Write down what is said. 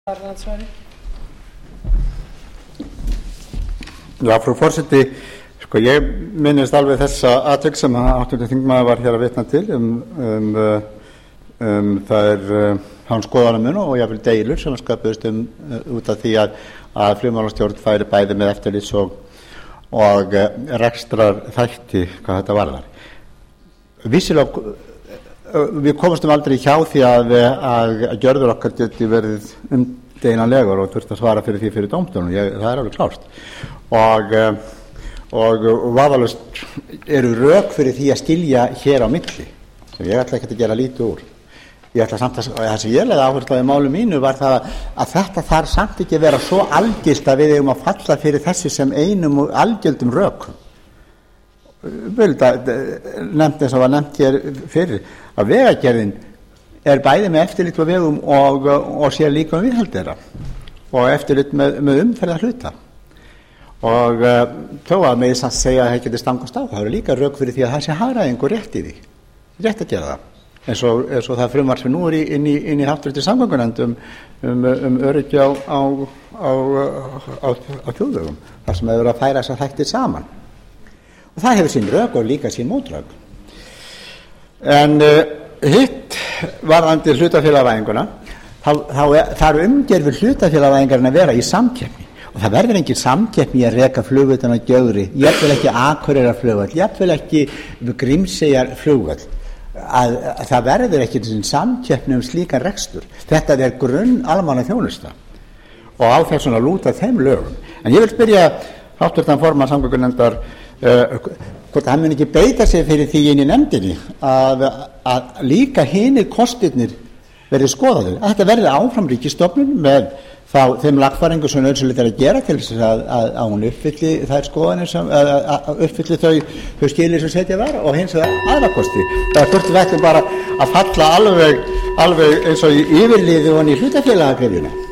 Já, frú forseti, ég minnist alveg þessa atvik sem háttvirtur þingmaður var hér að vitna til það hans skoðanamun og jafnvel deilur sem sköpuðust út af því að flugmálastjórn færi bæði með eftirlits og rekstrar þætti hvað þetta varðar. Vissulega við komumst aldrei hjá því að gjörðir okkar geti verið umdeilanlegar og þurft að svara fyrir því fyrir dómstólum, það er alveg klárt og vafalaust eru rök fyrir því að skilja hér á milli sem ég ætla ekki að gera lítið úr. Ég ætla samt að það sem ég legði áherslu á í máli mínu var það að þetta þarf samt ekki að vera svo algilt að við eigum að falla fyrir þessi sem einum og algjöldum rökum. Nefnt eins og var nefnt hér fyrir að vegagerðin er bæði með eftirlit á vegum og sér líka viðhald þeirra og eftirlit með umferðarhluta og þó að með þess að segja að það geti stangast á, það eru líka rök fyrir því að það sé hagræðingur rétt í því, rétt að gera það eins og það frumvarp sem nú er inn í háttvirtri samgöngunefnd öryggi á þjóðvegum þar sem hefur að færa þessar þættir saman og það hefur sín rök og líka sín mótrök. En hitt varðandi hlutafélagavæðinguna þá þarf umgjörð við hlutafélagavæðingarinn að vera í samkeppni og það verður engin samkeppni að reka flugvöllinn á Gjögri, jafnvel ekki Akureyrarflugvöll, jafnvel ekki Grímseyjarflugvöll að það verður ekki samkeppni slíkan rekstur. Þetta er grunn almannaþjónusta og á þess að lúta þeim lögum. En ég vil spyrja háttvirtan formann samgöngunefndar hvort hann mun ekki beita sig fyrir því inn í nefndinni að líka hinir kostirnir verði skoðaður, að þetta verði áfram ríkisstofnun með þeim lagfæringum sem nauðsynlegt er að gera til þess að hún uppfylli þær skoðanir uppfylli þau skilyrði sem setja var og hins vegar aðra kosti. Það þurfti við ætlum bara að falla alveg eins og í yfirliði og í hlutafélagagrefjuna.